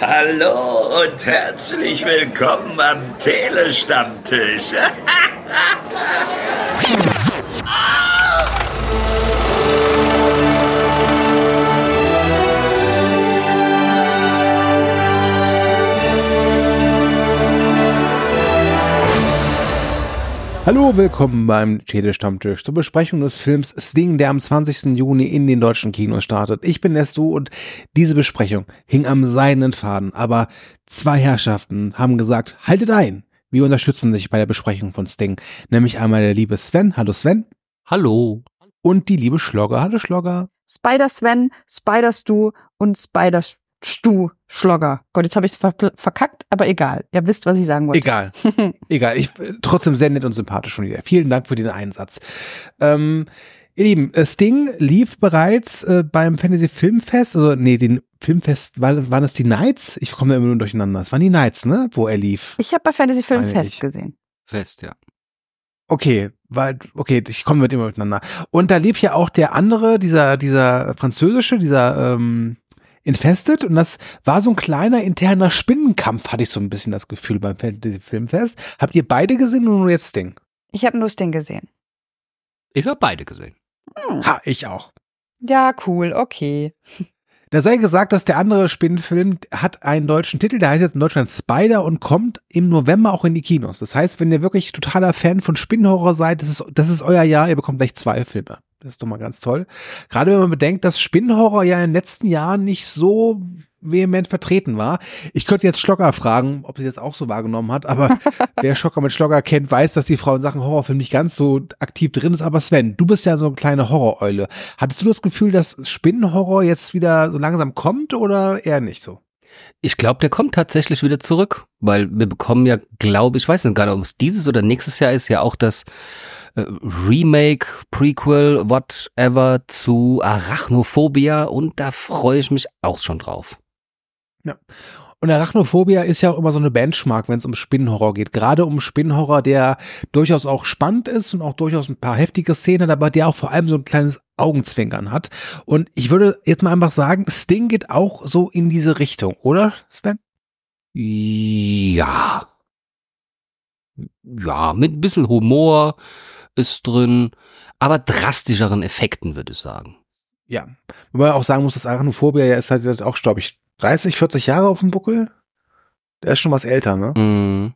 Hallo und herzlich willkommen am Telestammtisch. Hallo, willkommen beim Telestammtisch zur Besprechung des Films Sting, der am 20. Juni in den deutschen Kinos startet. Ich bin der Stu und diese Besprechung hing am seidenen Faden, aber zwei Herrschaften haben gesagt, haltet ein. Wir unterstützen sich bei der Besprechung von Sting, nämlich einmal der liebe Sven. Hallo Sven. Hallo. Und die liebe Schlogger. Hallo Schlogger. Spider-Sven, Spider-Stu und Spider-Stu-Schlogger. Gott, jetzt habe ich es verkackt, aber egal. Ihr wisst, was ich sagen wollte. Egal. Trotzdem sehr nett und sympathisch von dir. Vielen Dank für den Einsatz. Ihr Lieben, Sting lief bereits beim Fantasy Filmfest, den Filmfest, waren es die Nights? Ich komme da immer nur durcheinander. Es waren die Nights, ne, wo er lief. Ich habe bei Fantasy Filmfest gesehen. Fest, ja. Okay, ich komme mit immer miteinander. Und da lief ja auch der andere, dieser französische, Infested, und das war so ein kleiner interner Spinnenkampf, hatte ich so ein bisschen das Gefühl beim Fantasy Filmfest. Habt ihr beide gesehen oder nur jetzt Sting? Ich habe nur Sting gesehen. Ich habe beide gesehen. Ha, ich auch. Ja, cool, okay. Da sei gesagt, dass der andere Spinnenfilm hat einen deutschen Titel, der heißt jetzt in Deutschland Spider und kommt im November auch in die Kinos. Das heißt, wenn ihr wirklich totaler Fan von Spinnenhorror seid, das ist euer Jahr, ihr bekommt gleich 2 Filme. Das ist doch mal ganz toll. Gerade wenn man bedenkt, dass Spinnenhorror ja in den letzten Jahren nicht so vehement vertreten war. Ich könnte jetzt Schlogger fragen, ob sie das auch so wahrgenommen hat, aber wer Schocker mit Schlogger kennt, weiß, dass die Frau in Sachen Horrorfilm nicht ganz so aktiv drin ist. Aber Sven, du bist ja so eine kleine Horroreule. Hattest du das Gefühl, dass Spinnenhorror jetzt wieder so langsam kommt oder eher nicht so? Ich glaube, der kommt tatsächlich wieder zurück, weil wir bekommen ja, glaube ich, weiß nicht gar nicht, ob es dieses oder nächstes Jahr ist, ja auch das Remake, Prequel, whatever zu Arachnophobia, und da freue ich mich auch schon drauf. Ja. Und Arachnophobia ist ja auch immer so eine Benchmark, wenn es um Spinnenhorror geht. Gerade um Spinnenhorror, der durchaus auch spannend ist und auch durchaus ein paar heftige Szenen hat, aber der auch vor allem so ein kleines Augenzwinkern hat. Und ich würde jetzt mal einfach sagen, Sting geht auch so in diese Richtung, oder, Sven? Ja. Ja, mit ein bisschen Humor ist drin, aber drastischeren Effekten, würde ich sagen. Ja. Wobei man auch sagen muss, dass Arachnophobia ja ist halt jetzt auch, glaube ich, 30, 40 Jahre auf dem Buckel. Der ist schon was älter, ne? Mhm.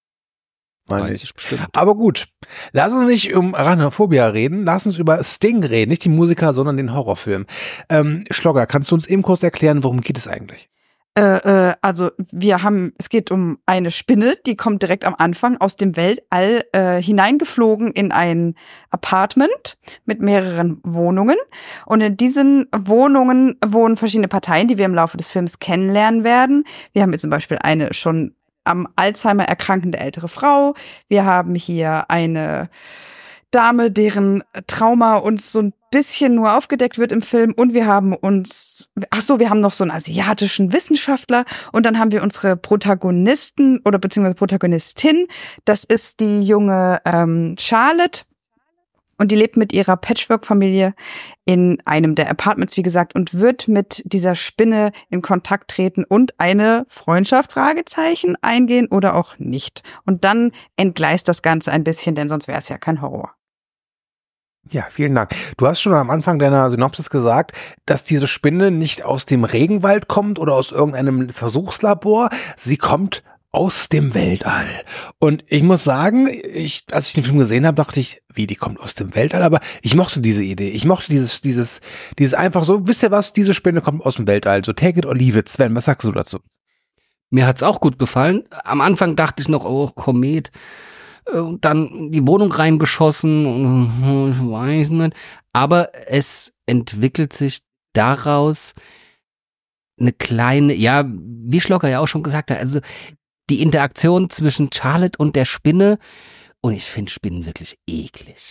30 bestimmt. Aber gut, lass uns nicht um Arachnophobia reden, lass uns über Sting reden, nicht die Musiker, sondern den Horrorfilm. Schlogger, kannst du uns eben kurz erklären, worum geht es eigentlich? Also es geht um eine Spinne, die kommt direkt am Anfang aus dem Weltall hineingeflogen in ein Apartment mit mehreren Wohnungen. Und in diesen Wohnungen wohnen verschiedene Parteien, die wir im Laufe des Films kennenlernen werden. Wir haben hier zum Beispiel eine schon am Alzheimer erkrankende ältere Frau. Wir haben hier eine Dame, deren Trauma uns so ein bisschen nur aufgedeckt wird im Film, und wir haben noch so einen asiatischen Wissenschaftler, und dann haben wir unsere Protagonisten oder beziehungsweise Protagonistin, das ist die junge Charlotte, und die lebt mit ihrer Patchwork-Familie in einem der Apartments, wie gesagt, und wird mit dieser Spinne in Kontakt treten und eine Freundschaft, Fragezeichen, eingehen oder auch nicht. Und dann entgleist das Ganze ein bisschen, denn sonst wäre es ja kein Horror. Ja, vielen Dank. Du hast schon am Anfang deiner Synopsis gesagt, dass diese Spinne nicht aus dem Regenwald kommt oder aus irgendeinem Versuchslabor. Sie kommt aus dem Weltall. Und ich muss sagen, als ich den Film gesehen habe, dachte ich, wie, die kommt aus dem Weltall? Aber ich mochte diese Idee. Ich mochte dieses einfach so, wisst ihr was, diese Spinne kommt aus dem Weltall. So take it or leave it. Sven, was sagst du dazu? Mir hat's auch gut gefallen. Am Anfang dachte ich noch, oh, Komet. Und dann in die Wohnung reingeschossen und ich weiß nicht. Aber es entwickelt sich daraus eine kleine, ja, wie Schlogger ja auch schon gesagt hat, also die Interaktion zwischen Charlotte und der Spinne, und ich finde Spinnen wirklich eklig.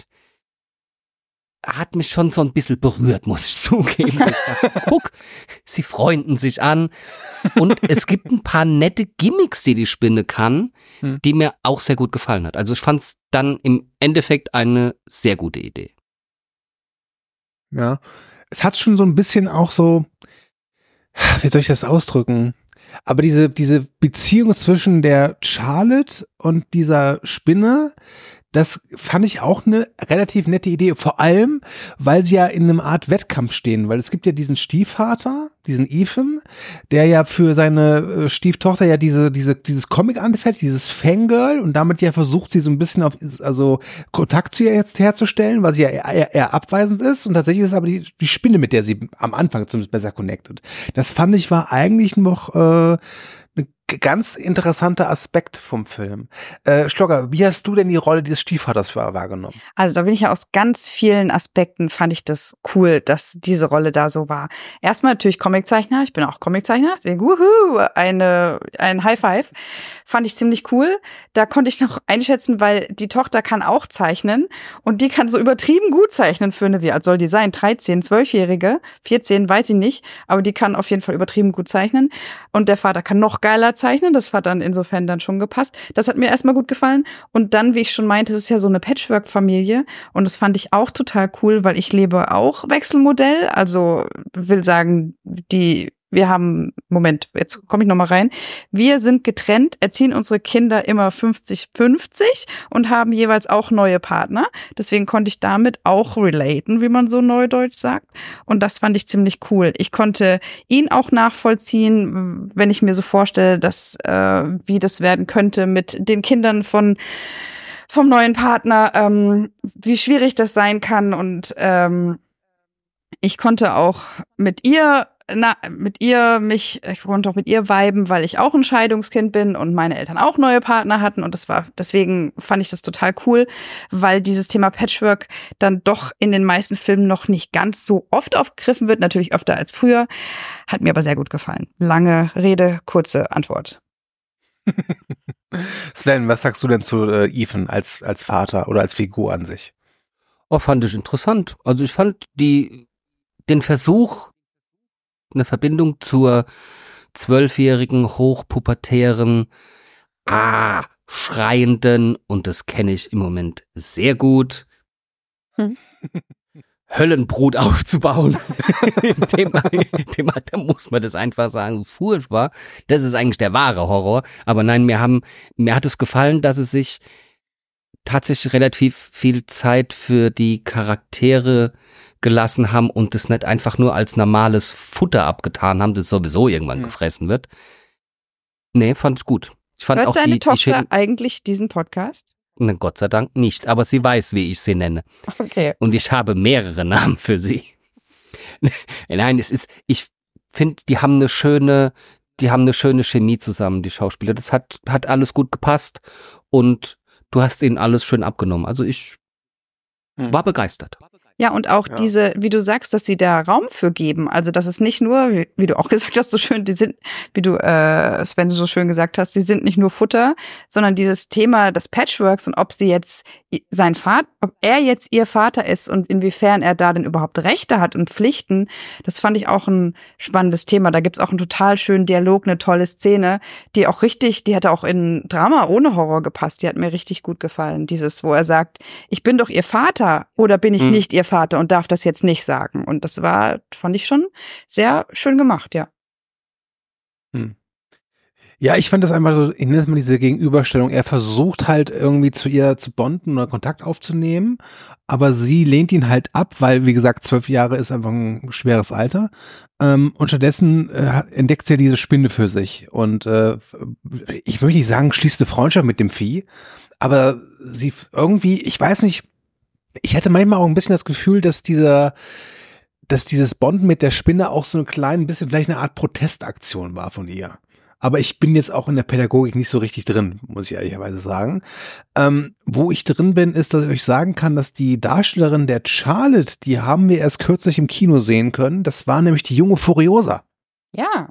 Hat mich schon so ein bisschen berührt, muss ich zugeben. Ich dachte, guck, sie freunden sich an. Und es gibt ein paar nette Gimmicks, die Spinne kann, die mir auch sehr gut gefallen hat. Also ich fand es dann im Endeffekt eine sehr gute Idee. Ja, es hat schon so ein bisschen auch so, wie soll ich das ausdrücken? Aber diese Beziehung zwischen der Charlotte und dieser Spinne, das fand ich auch eine relativ nette Idee. Vor allem, weil sie ja in einem Art Wettkampf stehen. Weil es gibt ja diesen Stiefvater, diesen Ethan, der ja für seine Stieftochter ja dieses Comic anfertigt, dieses Fangirl. Und damit ja versucht, sie so ein bisschen Kontakt zu ihr jetzt herzustellen, weil sie ja eher abweisend ist. Und tatsächlich ist es aber die Spinne, mit der sie am Anfang zumindest besser connected. Das fand ich war eigentlich noch ein ganz interessanter Aspekt vom Film. Schlogger, wie hast du denn die Rolle des Stiefvaters wahrgenommen? Also da bin ich ja aus ganz vielen Aspekten, fand ich das cool, dass diese Rolle da so war. Erstmal natürlich Comiczeichner, ich bin auch Comiczeichner, deswegen ein High Five. Fand ich ziemlich cool. Da konnte ich noch einschätzen, weil die Tochter kann auch zeichnen und die kann so übertrieben gut zeichnen für eine, wie alt soll die sein? 13, 12-Jährige, 14, weiß ich nicht, aber die kann auf jeden Fall übertrieben gut zeichnen. Und der Vater kann noch geiler zeichnen, das hat dann insofern dann schon gepasst. Das hat mir erstmal gut gefallen. Und dann, wie ich schon meinte, es ist ja so eine Patchwork-Familie und das fand ich auch total cool, weil ich lebe auch Wechselmodell, also will sagen, wir haben, Moment, jetzt komme ich nochmal rein. Wir sind getrennt, erziehen unsere Kinder immer 50-50 und haben jeweils auch neue Partner. Deswegen konnte ich damit auch relaten, wie man so neudeutsch sagt. Und das fand ich ziemlich cool. Ich konnte ihn auch nachvollziehen, wenn ich mir so vorstelle, dass wie das werden könnte mit den Kindern vom neuen Partner, wie schwierig das sein kann. Und ich konnte auch ich konnte auch mit ihr viben, weil ich auch ein Scheidungskind bin und meine Eltern auch neue Partner hatten und deswegen fand ich das total cool, weil dieses Thema Patchwork dann doch in den meisten Filmen noch nicht ganz so oft aufgegriffen wird, natürlich öfter als früher, hat mir aber sehr gut gefallen. Lange Rede, kurze Antwort. Sven, was sagst du denn zu Ethan als Vater oder als Figur an sich? Oh, fand ich interessant. Also ich fand den Versuch, eine Verbindung zur 12-jährigen, hochpubertären, schreienden, und das kenne ich im Moment sehr gut, Höllenbrut aufzubauen. Da muss man das einfach sagen, furchtbar. Das ist eigentlich der wahre Horror. Aber nein, mir hat es gefallen, dass es sich tatsächlich relativ viel Zeit für die Charaktere gelassen haben und das nicht einfach nur als normales Futter abgetan haben, das sowieso irgendwann gefressen wird. Nee, fand's gut. Ich fand Hört auch deine Tochter eigentlich diesen Podcast? Ne, Gott sei Dank nicht, aber sie weiß, wie ich sie nenne. Okay. Und ich habe mehrere Namen für sie. Nein, ich finde, die haben eine schöne Chemie zusammen, die Schauspieler. Das hat alles gut gepasst und du hast ihnen alles schön abgenommen. Also ich war begeistert. Ja, und auch diese, wie du sagst, dass sie da Raum für geben. Also, dass es nicht nur, wie du auch gesagt hast, so schön, die sind, wie du, Sven, so schön gesagt hast, die sind nicht nur Futter, sondern dieses Thema des Patchworks und ob er jetzt ihr Vater ist und inwiefern er da denn überhaupt Rechte hat und Pflichten, das fand ich auch ein spannendes Thema. Da gibt's auch einen total schönen Dialog, eine tolle Szene, die hätte auch in Drama ohne Horror gepasst. Die hat mir richtig gut gefallen. Dieses, wo er sagt, ich bin doch ihr Vater oder bin ich nicht ihr Vater und darf das jetzt nicht sagen. Und das fand ich schon sehr schön gemacht, ja. Ja, ich fand das einfach so, ich nenne es mal diese Gegenüberstellung. Er versucht halt irgendwie zu ihr zu bonden oder Kontakt aufzunehmen, aber sie lehnt ihn halt ab, weil, wie gesagt, 12 Jahre ist einfach ein schweres Alter. Und stattdessen entdeckt sie diese Spinne für sich. Und ich möchte nicht sagen, schließt eine Freundschaft mit dem Vieh, aber sie irgendwie, ich weiß nicht, ich hatte manchmal auch ein bisschen das Gefühl, dass dieses Bonden mit der Spinne auch so ein klein bisschen vielleicht eine Art Protestaktion war von ihr. Aber ich bin jetzt auch in der Pädagogik nicht so richtig drin, muss ich ehrlicherweise sagen. Wo ich drin bin, ist, dass ich euch sagen kann, dass die Darstellerin der Charlotte, die haben wir erst kürzlich im Kino sehen können. Das war nämlich die junge Furiosa. Ja.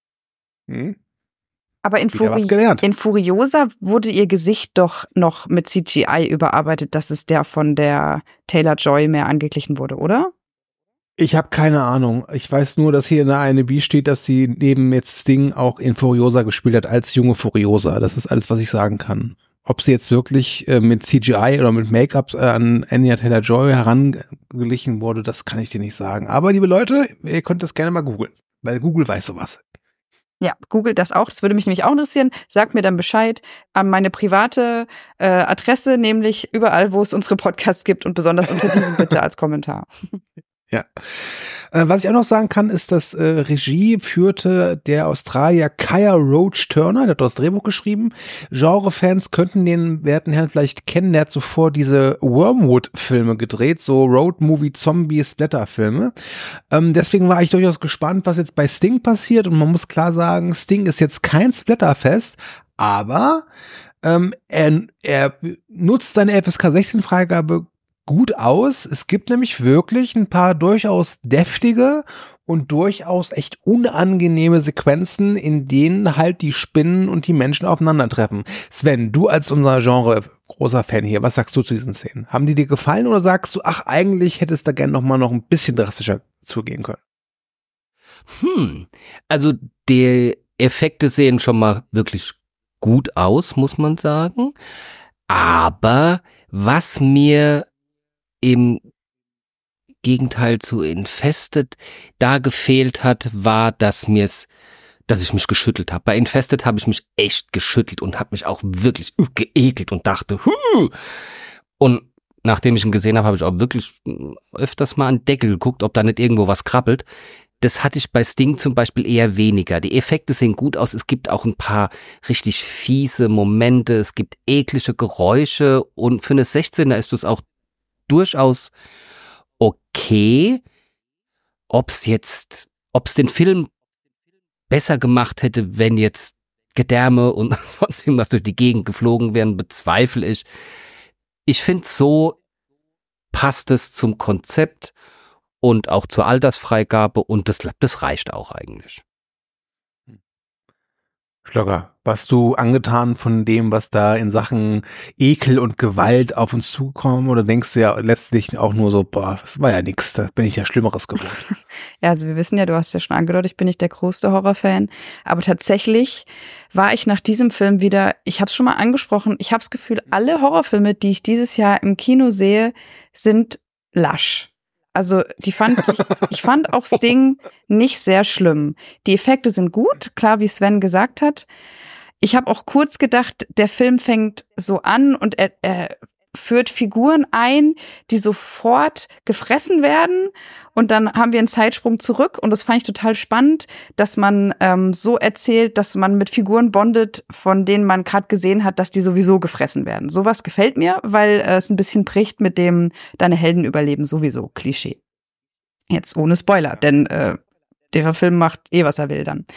Aber in in Furiosa wurde ihr Gesicht doch noch mit CGI überarbeitet, dass es der von der Taylor-Joy mehr angeglichen wurde, oder? Ich habe keine Ahnung. Ich weiß nur, dass hier in der IMDb steht, dass sie neben jetzt Sting auch in Furiosa gespielt hat als junge Furiosa. Das ist alles, was ich sagen kann. Ob sie jetzt wirklich mit CGI oder mit Make-up an Anya Taylor-Joy herangeglichen wurde, das kann ich dir nicht sagen. Aber liebe Leute, ihr könnt das gerne mal googeln, weil Google weiß sowas. Ja, googelt das auch. Das würde mich nämlich auch interessieren. Sagt mir dann Bescheid an meine private Adresse, nämlich überall, wo es unsere Podcasts gibt und besonders unter diesem bitte als Kommentar. Ja. Was ich auch noch sagen kann, ist, dass Regie führte der Australier Kaya Roach Turner, der hat das Drehbuch geschrieben. Genre-Fans könnten den werten Herrn vielleicht kennen, der hat zuvor diese Wormwood-Filme gedreht, so Road-Movie-Zombie-Splatter-Filme. Deswegen war ich durchaus gespannt, was jetzt bei Sting passiert, und man muss klar sagen, Sting ist jetzt kein Splatterfest, aber er nutzt seine FSK 16-Freigabe gut aus. Es gibt nämlich wirklich ein paar durchaus deftige und durchaus echt unangenehme Sequenzen, in denen halt die Spinnen und die Menschen aufeinandertreffen. Sven, du als unser Genre großer Fan hier, was sagst du zu diesen Szenen? Haben die dir gefallen oder sagst du, ach, eigentlich hättest du da gerne noch ein bisschen drastischer zugehen können? Also die Effekte sehen schon mal wirklich gut aus, muss man sagen. Aber was mir im Gegenteil zu Infested da gefehlt hat, war, dass ich mich geschüttelt habe. Bei Infested habe ich mich echt geschüttelt und habe mich auch wirklich geekelt und dachte, Und nachdem ich ihn gesehen habe, habe ich auch wirklich öfters mal an den Deckel geguckt, ob da nicht irgendwo was krabbelt. Das hatte ich bei Sting zum Beispiel eher weniger. Die Effekte sehen gut aus. Es gibt auch ein paar richtig fiese Momente. Es gibt eklige Geräusche. Und für eine 16er ist das auch durchaus okay. Ob es den Film besser gemacht hätte, wenn jetzt Gedärme und sonst irgendwas durch die Gegend geflogen wären, bezweifle ich. Ich finde, so passt es zum Konzept und auch zur Altersfreigabe, und das reicht auch eigentlich. Schlogger, warst du angetan von dem, was da in Sachen Ekel und Gewalt auf uns zukommt, oder denkst du ja letztlich auch nur so, boah, das war ja nix, da bin ich ja Schlimmeres gewohnt? Ja, also wir wissen ja, du hast ja schon angedeutet, ich bin nicht der größte Horrorfan, aber tatsächlich war ich nach diesem Film wieder, ich habe es schon mal angesprochen, ich habe das Gefühl, alle Horrorfilme, die ich dieses Jahr im Kino sehe, sind lasch. Also ich fand auch Sting nicht sehr schlimm. Die Effekte sind gut, klar, wie Sven gesagt hat. Ich habe auch kurz gedacht, der Film fängt so an und er führt Figuren ein, die sofort gefressen werden, und dann haben wir einen Zeitsprung zurück, und das fand ich total spannend, dass man so erzählt, dass man mit Figuren bondet, von denen man gerade gesehen hat, dass die sowieso gefressen werden. Sowas gefällt mir, weil es ein bisschen bricht mit dem deine Helden überleben sowieso Klischee. Jetzt ohne Spoiler, denn der Film macht was er will dann.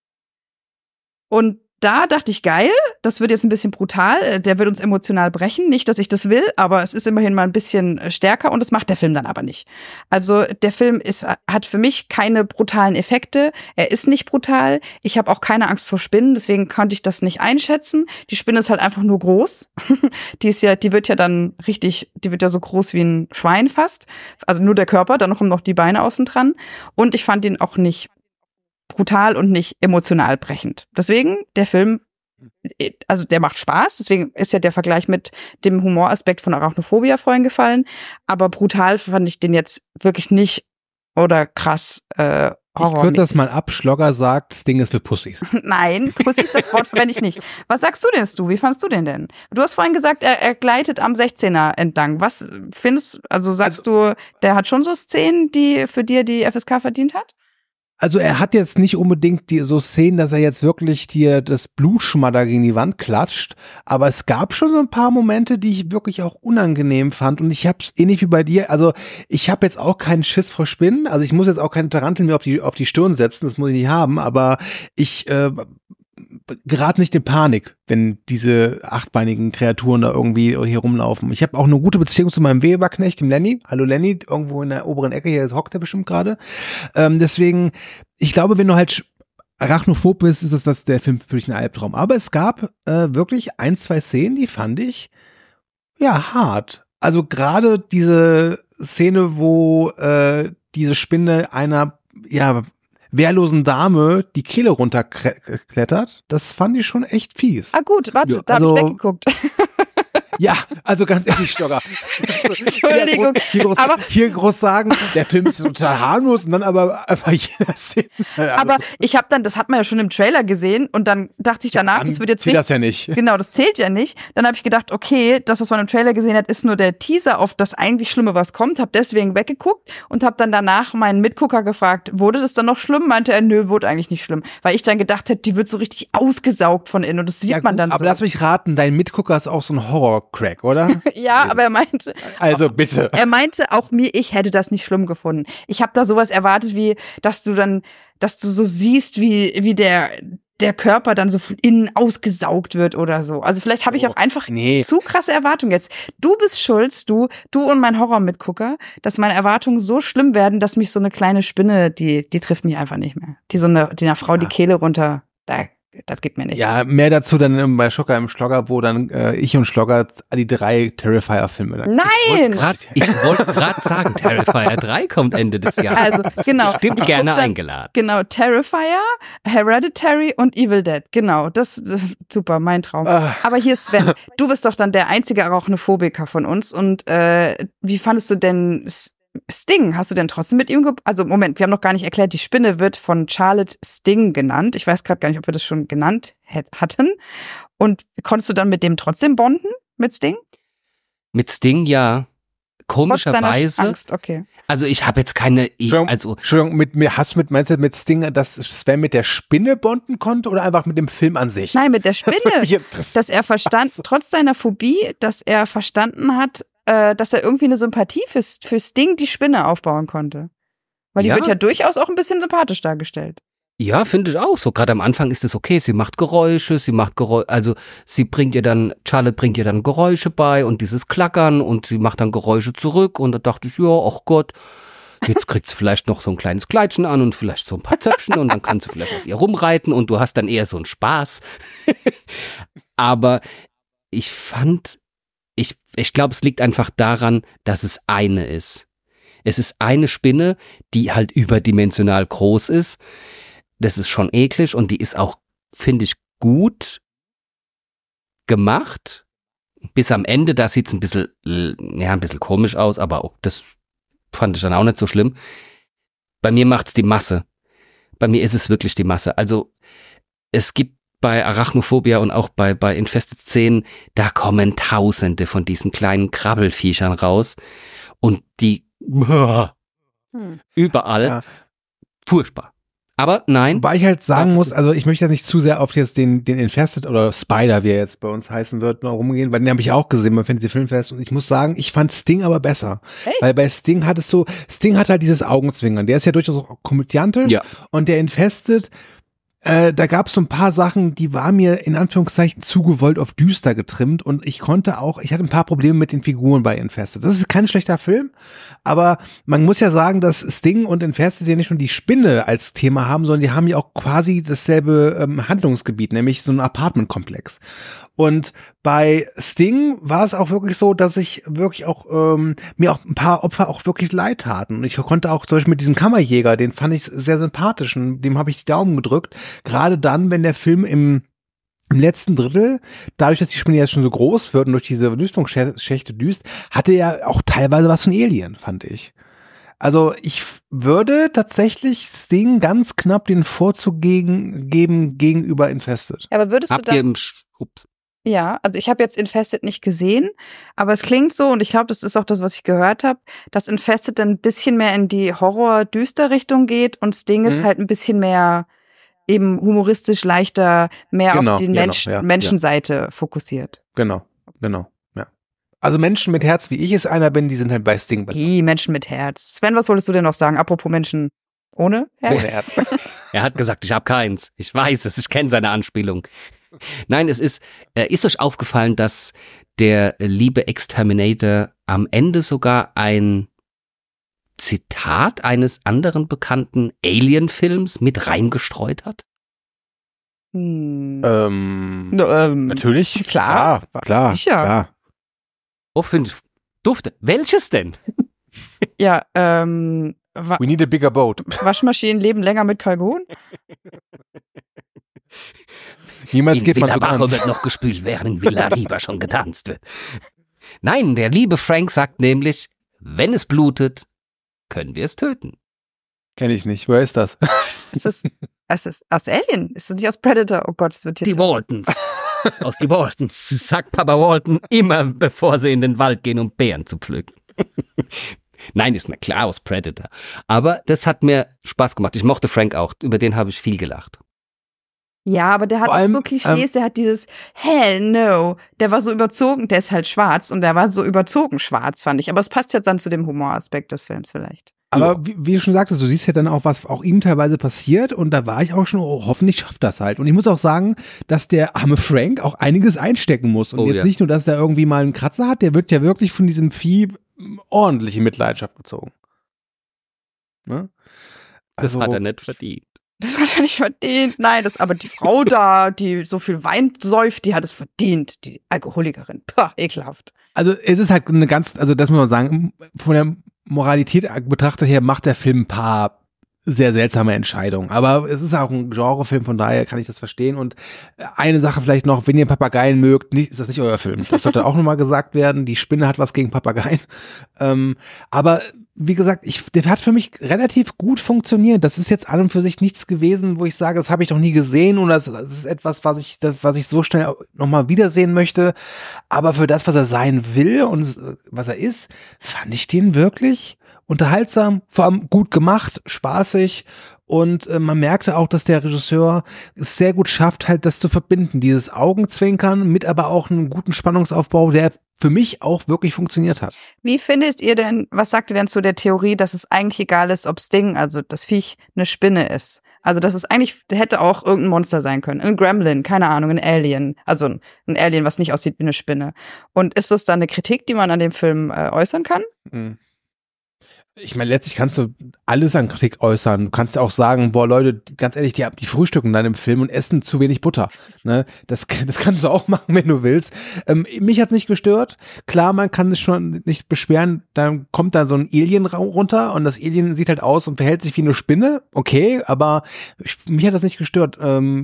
Und da dachte ich, geil, das wird jetzt ein bisschen brutal, der wird uns emotional brechen. Nicht, dass ich das will, aber es ist immerhin mal ein bisschen stärker, und das macht der Film dann aber nicht. Also der Film hat für mich keine brutalen Effekte, er ist nicht brutal, ich habe auch keine Angst vor Spinnen, deswegen konnte ich das nicht einschätzen. Die Spinne ist halt einfach nur groß. Die wird ja so groß wie ein Schwein fast. Also nur der Körper, dann kommen noch die Beine außen dran. Und ich fand ihn auch nicht brutal und nicht emotional brechend. Deswegen, der Film, also der macht Spaß, deswegen ist ja der Vergleich mit dem Humoraspekt von Arachnophobia vorhin gefallen, aber brutal fand ich den jetzt wirklich nicht oder krass Horror. Ich kürze das mal ab, Schlogger sagt, das Ding ist für Pussys. Nein, Pussys, das Wort verwende ich nicht. Was sagst du denn, Stu? Wie fandst du den denn? Du hast vorhin gesagt, er gleitet am 16er entlang. Was findest, sagst du, der hat schon so Szenen, die für dir die FSK verdient hat? Also er hat jetzt nicht unbedingt so Szenen, dass er jetzt wirklich dir das Blutschmadder gegen die Wand klatscht, aber es gab schon so ein paar Momente, die ich wirklich auch unangenehm fand, und ich hab's ähnlich wie bei dir, also ich habe jetzt auch keinen Schiss vor Spinnen, also ich muss jetzt auch keine Taranteln mehr auf die Stirn setzen, das muss ich nicht haben, aber ich gerate nicht in Panik, wenn diese achtbeinigen Kreaturen da irgendwie hier rumlaufen. Ich habe auch eine gute Beziehung zu meinem Weberknecht, dem Lenny. Hallo Lenny, irgendwo in der oberen Ecke, hier hockt er bestimmt gerade. Deswegen, ich glaube, wenn du halt arachnophob bist, ist das der Film für dich ein Albtraum. Aber es gab wirklich 1-2 Szenen, die fand ich ja hart. Also gerade diese Szene, wo diese Spinne einer wehrlosen Dame die Kehle runterklettert, das fand ich schon echt fies. Ah gut, warte, da habe ich weggeguckt. Ja, also ganz ehrlich, Stocker. Entschuldigung, Hier groß sagen, der Film ist total harmlos und dann aber jeder Szene. Aber ich habe dann, das hat man ja schon im Trailer gesehen und dann dachte ich danach, das wird jetzt zählt das ja nicht. Genau, das zählt ja nicht. Dann habe ich gedacht, okay, das, was man im Trailer gesehen hat, ist nur der Teaser auf das eigentlich Schlimme, was kommt. Habe deswegen weggeguckt und habe dann danach meinen Mitgucker gefragt, wurde das dann noch schlimm? Meinte er, nö, wurde eigentlich nicht schlimm. Weil ich dann gedacht hätte, die wird so richtig ausgesaugt von innen und das sieht man dann aber so. Aber lass mich raten, dein Mitgucker ist auch so ein Horror-Crack, oder? Ja, aber er meinte... Also bitte. Er meinte auch mir, ich hätte das nicht schlimm gefunden. Ich habe da sowas erwartet, wie, dass du so siehst, wie der Körper dann so von innen ausgesaugt wird oder so. Also vielleicht habe ich auch einfach zu krasse Erwartungen jetzt. Du bist schuld, du und mein Horror-Mitgucker, dass meine Erwartungen so schlimm werden, dass mich so eine kleine Spinne, die trifft mich einfach nicht mehr. Die einer Frau die Kehle runter, das geht mir nicht. Ja, mehr dazu dann bei Schocker im Schlogger, wo dann ich und Schlogger die 3 Terrifier-Filme. Nein! Ich wollte gerade sagen, Terrifier 3 kommt Ende des Jahres. Also, genau. Stimmt, gerne eingeladen. Genau, Terrifier, Hereditary und Evil Dead. Genau, das super, mein Traum. Aber hier Sven, du bist doch dann der einzige Arachnophobiker von uns und wie fandest du denn Sting, hast du denn trotzdem mit ihm also Moment, wir haben noch gar nicht erklärt, die Spinne wird von Charlotte Sting genannt. Ich weiß gerade gar nicht, ob wir das schon genannt hatten. Und konntest du dann mit dem trotzdem bonden, mit Sting? Mit Sting, ja. Komischerweise. Angst, okay. Also ich habe jetzt keine... Entschuldigung, meinst du mit Sting, dass Sven mit der Spinne bonden konnte oder einfach mit dem Film an sich? Nein, mit der Spinne. Dass er trotz seiner Phobie, dass er verstanden hat, dass er irgendwie eine Sympathie für Sting, die Spinne, aufbauen konnte. Weil die wird ja durchaus auch ein bisschen sympathisch dargestellt. Ja, finde ich auch so. Gerade am Anfang ist es okay. Sie macht Geräusche, also Charlotte bringt ihr dann Geräusche bei und dieses Klackern und sie macht dann Geräusche zurück und da dachte ich, ja, ach Gott, jetzt kriegt sie vielleicht noch so ein kleines Kleidchen an und vielleicht so ein paar Zöpfchen und dann kann sie vielleicht auf ihr rumreiten und du hast dann eher so einen Spaß. Aber ich glaube, es liegt einfach daran, dass es eine ist. Es ist eine Spinne, die halt überdimensional groß ist. Das ist schon eklig und die ist auch, finde ich, gut gemacht. Bis am Ende, da sieht es ein bisschen komisch aus, aber auch das fand ich dann auch nicht so schlimm. Bei mir macht's die Masse. Bei mir ist es wirklich die Masse. Also es gibt bei Arachnophobia und auch bei Infested Szenen, da kommen Tausende von diesen kleinen Krabbelfiechern raus und die überall. Ja. Furchtbar. Aber nein. Wobei ich halt sagen muss, also ich möchte ja nicht zu sehr auf jetzt den Infested oder Spider, wie er jetzt bei uns heißen wird, noch rumgehen, weil den habe ich auch gesehen beim Fantasy Filmfest und ich muss sagen, ich fand Sting aber besser. Hey. Weil bei Sting hat halt dieses Augenzwinkern, der ist ja durchaus auch komödiantisch und der Infested, da gab es so ein paar Sachen, die war mir in Anführungszeichen zu gewollt auf düster getrimmt und ich hatte ein paar Probleme mit den Figuren bei Infested. Das ist kein schlechter Film, aber man muss ja sagen, dass Sting und Infested ja nicht nur die Spinne als Thema haben, sondern die haben ja auch quasi dasselbe Handlungsgebiet, nämlich so ein Apartmentkomplex. Und bei Sting war es auch wirklich so, dass ich wirklich auch mir auch ein paar Opfer auch wirklich leid taten. Und ich konnte auch zum Beispiel mit diesem Kammerjäger, den fand ich sehr sympathisch und dem habe ich die Daumen gedrückt. Gerade dann, wenn der Film im letzten Drittel, dadurch, dass die Spinne jetzt schon so groß wird und durch diese Lüftungsschächte düst, hatte er auch teilweise was von Alien, fand ich. Also ich würde tatsächlich Sting ganz knapp den Vorzug geben gegenüber Infested. Aber würdest du dann... Ja, also ich habe jetzt Infested nicht gesehen, aber es klingt so, und ich glaube, das ist auch das, was ich gehört habe, dass Infested dann ein bisschen mehr in die Horror-Düster-Richtung geht und Sting ist halt ein bisschen mehr eben humoristisch, leichter, mehr auf die Menschenseite fokussiert. Genau, ja. Also Menschen mit Herz, wie ich es einer bin, die sind halt bei Sting besser. Die Menschen mit Herz. Sven, was wolltest du denn noch sagen, apropos Menschen ohne Herz? Ohne Herz. Er hat gesagt, ich habe keins. Ich weiß es, ich kenne seine Anspielung. Nein, ist euch aufgefallen, dass der liebe Exterminator am Ende sogar ein Zitat eines anderen bekannten Alien-Films mit reingestreut hat? Natürlich. Klar. Sicher. Klar. Oh, dufte. Welches denn? Ja, We need a bigger boat. Waschmaschinen leben länger mit Kalgon? Niemals geht man so Villa Bajo ganz. wird noch gespült, während in Villa Riba schon getanzt wird. Nein, der liebe Frank sagt nämlich, wenn es blutet, können wir es töten. Kenn ich nicht. Woher ist das? Es ist aus Alien. Ist das nicht aus Predator? Oh Gott, es wird jetzt. Die Waltons. Aus die Waltons, sagt Papa Walton immer, bevor sie in den Wald gehen, um Beeren zu pflücken. Nein, ist mir klar, aus Predator. Aber das hat mir Spaß gemacht. Ich mochte Frank auch. Über den habe ich viel gelacht. Ja, aber der hat Vor auch allem, so Klischees, der hat dieses Hell no. Der war so überzogen, der ist halt schwarz und der war so überzogen schwarz, fand ich. Aber es passt jetzt dann zu dem Humoraspekt des Films vielleicht. Aber wie du schon sagtest, du siehst ja dann auch, was auch ihm teilweise passiert und da war ich auch schon, oh, hoffentlich schafft das halt. Und ich muss auch sagen, dass der arme Frank auch einiges einstecken muss. Und jetzt nicht nur, dass er irgendwie mal einen Kratzer hat, der wird ja wirklich von diesem Vieh ordentlich in Mitleidenschaft gezogen. Ne? Das hat er nicht verdient. Das hat er nicht verdient. Nein, aber die Frau da, die so viel Wein säuft, die hat es verdient. Die Alkoholikerin. Pah, ekelhaft. Also es ist halt eine ganz, also das muss man sagen, von der Moralität betrachtet her macht der Film ein paar sehr seltsame Entscheidungen. Aber es ist auch ein Genrefilm, von daher kann ich das verstehen. Und eine Sache vielleicht noch, wenn ihr Papageien mögt, ist das nicht euer Film. Das sollte auch nochmal gesagt werden. Die Spinne hat was gegen Papageien. Aber wie gesagt, der hat für mich relativ gut funktioniert. Das ist jetzt an und für sich nichts gewesen, wo ich sage, das habe ich noch nie gesehen oder das ist etwas, was ich so schnell nochmal wiedersehen möchte. Aber für das, was er sein will und was er ist, fand ich den wirklich unterhaltsam, vor allem gut gemacht, spaßig und man merkte auch, dass der Regisseur es sehr gut schafft, halt das zu verbinden, dieses Augenzwinkern mit aber auch einem guten Spannungsaufbau, der für mich auch wirklich funktioniert hat. Wie findet ihr denn, was sagt ihr denn zu der Theorie, dass es eigentlich egal ist, ob Sting, also das Viech, eine Spinne ist? Also das ist eigentlich, hätte auch irgendein Monster sein können. Ein Gremlin, keine Ahnung, ein Alien. Also ein Alien, was nicht aussieht wie eine Spinne. Und ist das dann eine Kritik, die man an dem Film äußern kann? Ich meine, letztlich kannst du alles an Kritik äußern. Du kannst auch sagen, boah Leute, ganz ehrlich, die frühstücken dann im Film und essen zu wenig Butter. Ne? Das kannst du auch machen, wenn du willst. Mich hat's nicht gestört. Klar, man kann sich schon nicht beschweren, dann kommt da so ein Alien runter und das Alien sieht halt aus und verhält sich wie eine Spinne. Okay, aber mich hat das nicht gestört.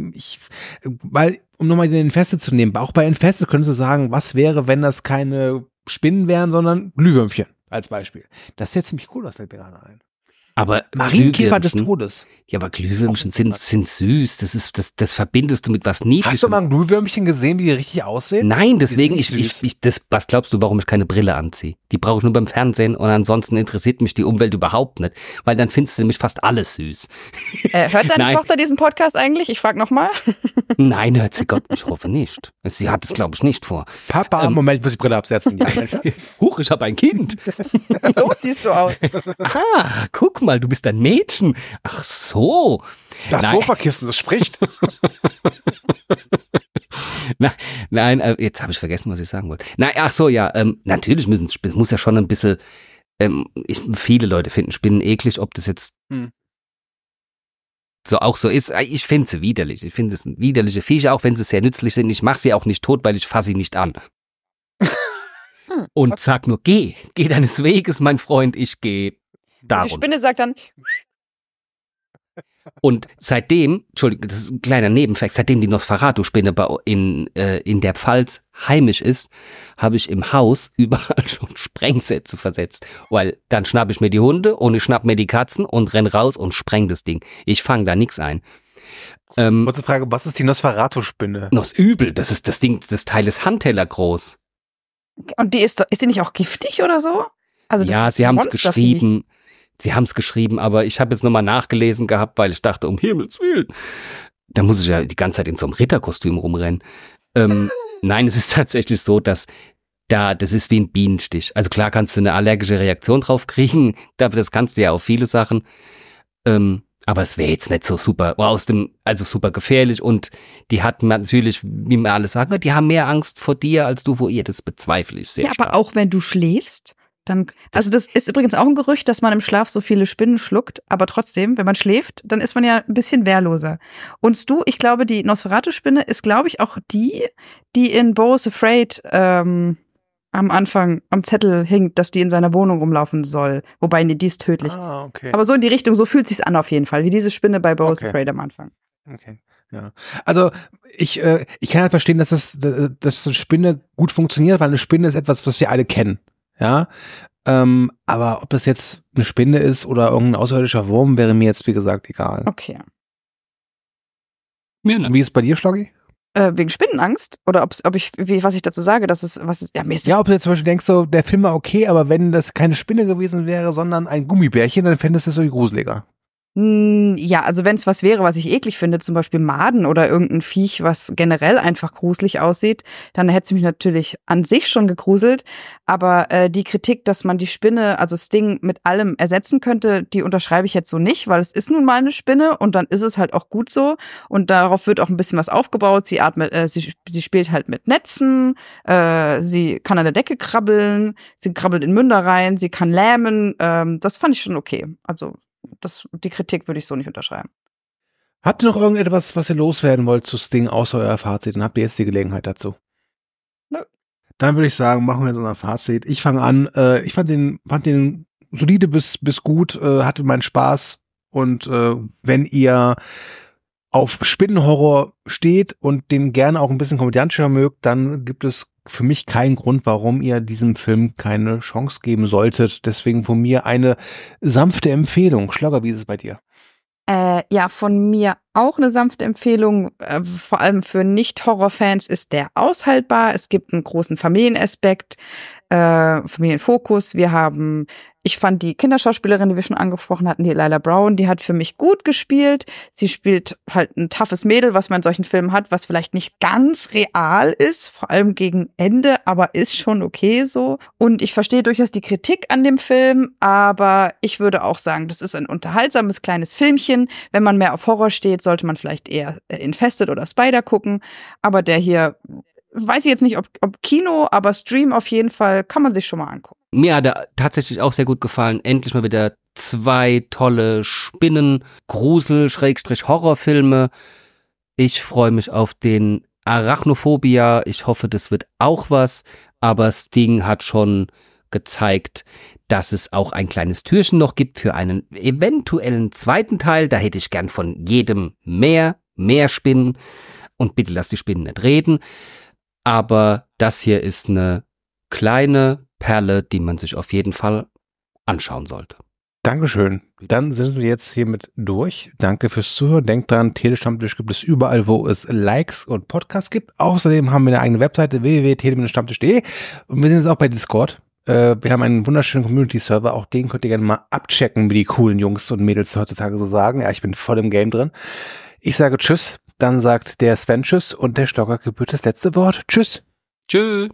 Weil, um nochmal den Infeste zu nehmen, auch bei Infeste könntest du sagen, was wäre, wenn das keine Spinnen wären, sondern Glühwürmchen. Als Beispiel. Das ist ja ziemlich cool, was fällt mir gerade ein. Aber Marienkäfer des Todes. Ja, aber Glühwürmchen sind süß. Das verbindest du mit was Niedlichem. Hast du mal ein Glühwürmchen gesehen, wie die richtig aussehen? Nein, deswegen, süß. was glaubst du, warum ich keine Brille anziehe? Die brauche ich nur beim Fernsehen und ansonsten interessiert mich die Umwelt überhaupt nicht, weil dann findest du nämlich fast alles süß. Hört deine Tochter diesen Podcast eigentlich? Ich frage nochmal. Nein, hört sie Gott, ich hoffe nicht. Sie hat es, glaube ich, nicht vor. Papa, Moment, ich muss die Brille absetzen. Huch, ich habe ein Kind. So siehst du aus. Ah, guck mal, du bist ein Mädchen. Ach so. Das Sofakissen, das spricht. Nein, jetzt habe ich vergessen, was ich sagen wollte. Nein, ach so, ja, natürlich muss ja schon ein bisschen, viele Leute finden Spinnen eklig, ob das jetzt so auch so ist. Ich finde sie widerlich. Ich finde es widerliche Viecher, auch wenn sie sehr nützlich sind. Ich mache sie auch nicht tot, weil ich fasse sie nicht an. Und sag nur, geh deines Weges, mein Freund, ich gehe darum. Die Spinne sagt dann. Und seitdem, Entschuldigung, das ist ein kleiner Nebenfakt, seitdem die Nosferatu-Spinne in der Pfalz heimisch ist, habe ich im Haus überall schon Sprengsätze versetzt. Weil dann schnapp ich mir die Hunde und ich schnapp mir die Katzen und renn raus und spreng das Ding. Ich fange da nichts ein. Kurze Frage, was ist die Nosferatu-Spinne? Das übel, das ist das Ding, das Teil ist Handteller groß. Und ist die nicht auch giftig oder so? Also ja, sie haben es geschrieben. Sie haben es geschrieben, aber ich habe jetzt nochmal nachgelesen gehabt, weil ich dachte, um Himmels Willen. Da muss ich ja die ganze Zeit in so einem Ritterkostüm rumrennen. Nein, es ist tatsächlich so, dass das ist wie ein Bienenstich. Also klar kannst du eine allergische Reaktion drauf kriegen. Das kannst du ja auf viele Sachen. Aber es wäre jetzt nicht so super, also super gefährlich. Und die hatten natürlich, wie wir alle sagen, die haben mehr Angst vor dir als du vor ihr. Das bezweifle ich sehr stark. Aber auch wenn du schläfst? Also das ist übrigens auch ein Gerücht, dass man im Schlaf so viele Spinnen schluckt, aber trotzdem, wenn man schläft, dann ist man ja ein bisschen wehrloser. Und ich glaube, die Nosferatu-Spinne ist, glaube ich, auch die in Beau is Afraid am Anfang am Zettel hinkt, dass die in seiner Wohnung rumlaufen soll. Wobei, nee, die ist tödlich. Ah, okay. Aber so in die Richtung, so fühlt sich's an auf jeden Fall, wie diese Spinne bei Beau is Afraid am Anfang. Okay, ja. Also ich kann halt verstehen, dass eine Spinne gut funktioniert, weil eine Spinne ist etwas, was wir alle kennen. Ja. Aber ob das jetzt eine Spinne ist oder irgendein außerirdischer Wurm, wäre mir jetzt, wie gesagt, egal. Okay. Wie ist es bei dir, Schloggi? Wegen Spinnenangst? Oder was ich dazu sage, ob du jetzt zum Beispiel denkst, so, der Film war okay, aber wenn das keine Spinne gewesen wäre, sondern ein Gummibärchen, dann fändest du es so gruseliger. Ja, also wenn es was wäre, was ich eklig finde, zum Beispiel Maden oder irgendein Viech, was generell einfach gruselig aussieht, dann hätte es mich natürlich an sich schon gegruselt. Aber die Kritik, dass man die Spinne, also Sting, mit allem ersetzen könnte, die unterschreibe ich jetzt so nicht, weil es ist nun mal eine Spinne und dann ist es halt auch gut so. Und darauf wird auch ein bisschen was aufgebaut. Sie spielt halt mit Netzen, sie kann an der Decke krabbeln, sie krabbelt in Münder rein, sie kann lähmen. Das fand ich schon okay. Also die Kritik würde ich so nicht unterschreiben. Habt ihr noch irgendetwas, was ihr loswerden wollt zu Sting, außer euer Fazit? Dann habt ihr jetzt die Gelegenheit dazu. Nö. Dann würde ich sagen, machen wir jetzt unser Fazit. Ich fange an. Ich fand den solide bis gut, hatte meinen Spaß. Und wenn ihr auf Spinnenhorror steht und den gerne auch ein bisschen komödiantischer mögt, dann gibt es für mich keinen Grund, warum ihr diesem Film keine Chance geben solltet. Deswegen von mir eine sanfte Empfehlung. Schlogger, wie ist es bei dir? Ja, von mir auch eine sanfte Empfehlung. Vor allem für Nicht-Horror-Fans ist der aushaltbar. Es gibt einen großen Familienaspekt, Familienfokus. Ich fand die Kinderschauspielerin, die wir schon angesprochen hatten, die Lila Brown, die hat für mich gut gespielt. Sie spielt halt ein toughes Mädel, was man in solchen Filmen hat, was vielleicht nicht ganz real ist, vor allem gegen Ende, aber ist schon okay so. Und ich verstehe durchaus die Kritik an dem Film, aber ich würde auch sagen, das ist ein unterhaltsames kleines Filmchen. Wenn man mehr auf Horror steht, sollte man vielleicht eher Infested oder Spider gucken. Aber der hier, weiß ich jetzt nicht, ob Kino, aber Stream auf jeden Fall, kann man sich schon mal angucken. Mir hat er tatsächlich auch sehr gut gefallen. Endlich mal wieder 2 tolle Spinnen-Grusel-Horrorfilme. Ich freue mich auf den Arachnophobia. Ich hoffe, das wird auch was. Aber Sting hat schon gezeigt, dass es auch ein kleines Türchen noch gibt für einen eventuellen zweiten Teil. Da hätte ich gern von jedem mehr Spinnen. Und bitte lasst die Spinnen nicht reden. Aber das hier ist eine kleine Perle, die man sich auf jeden Fall anschauen sollte. Dankeschön. Dann sind wir jetzt hiermit durch. Danke fürs Zuhören. Denkt dran, Telestammtisch gibt es überall, wo es Likes und Podcasts gibt. Außerdem haben wir eine eigene Webseite, www.tele-stammtisch.de. Und wir sind jetzt auch bei Discord. Wir haben einen wunderschönen Community-Server. Auch den könnt ihr gerne mal abchecken, wie die coolen Jungs und Mädels heutzutage so sagen. Ja, ich bin voll im Game drin. Ich sage Tschüss. Dann sagt der Sven Tschüss und der Schlogger gebührt das letzte Wort. Tschüss. Tschüss.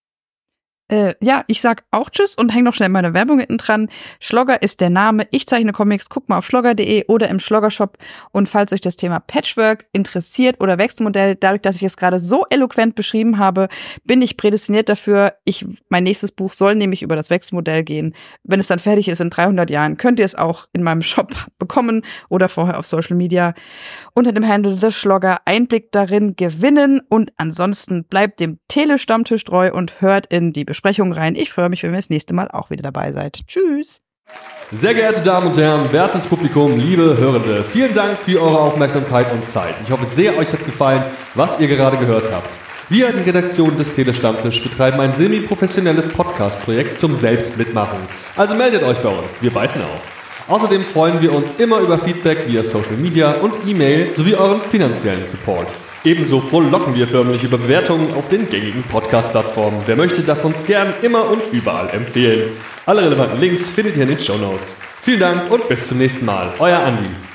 Ja, ich sag auch Tschüss und häng noch schnell meine Werbung hinten dran. Schlogger ist der Name. Ich zeichne Comics. Guckt mal auf schlogger.de oder im Schlogger-Shop. Und falls euch das Thema Patchwork interessiert oder Wechselmodell, dadurch, dass ich es gerade so eloquent beschrieben habe, bin ich prädestiniert dafür. Mein nächstes Buch soll nämlich über das Wechselmodell gehen. Wenn es dann fertig ist in 300 Jahren, könnt ihr es auch in meinem Shop bekommen oder vorher auf Social Media unter dem Handle The Schlogger Einblick darin gewinnen. Und ansonsten bleibt dem Tele-Stammtisch treu und hört in die Besprechung rein. Ich freue mich, wenn ihr das nächste Mal auch wieder dabei seid. Tschüss! Sehr geehrte Damen und Herren, wertes Publikum, liebe Hörende, vielen Dank für eure Aufmerksamkeit und Zeit. Ich hoffe sehr, euch hat gefallen, was ihr gerade gehört habt. Wir, die Redaktion des Tele-Stammtisch, betreiben ein semi-professionelles Podcast-Projekt zum Selbstmitmachen. Also meldet euch bei uns, wir beißen auf. Außerdem freuen wir uns immer über Feedback via Social Media und E-Mail sowie euren finanziellen Support. Ebenso frohlocken wir förmlich über Bewertungen auf den gängigen Podcast-Plattformen. Wer möchte, darf uns gern immer und überall empfehlen. Alle relevanten Links findet ihr in den Shownotes. Vielen Dank und bis zum nächsten Mal. Euer Andi.